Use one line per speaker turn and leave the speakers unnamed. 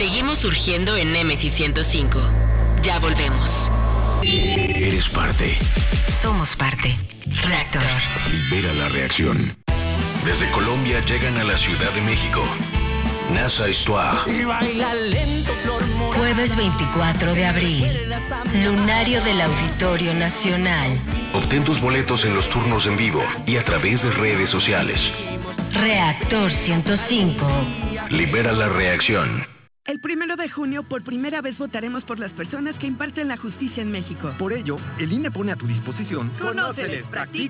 Seguimos surgiendo en Nemesis 105. Ya volvemos.
Eres parte.
Somos parte. Reactor.
Libera la reacción. Desde Colombia llegan a la Ciudad de México. NASA Histoire.
Jueves 24 de abril. Lunario del Auditorio Nacional.
Obtén tus boletos en los turnos en vivo y a través de redes sociales.
Reactor 105.
Libera la reacción.
El 1 de junio, por primera vez votaremos por las personas que imparten la justicia en México.
Por ello, el INE pone a tu disposición
Conóceles, practícalos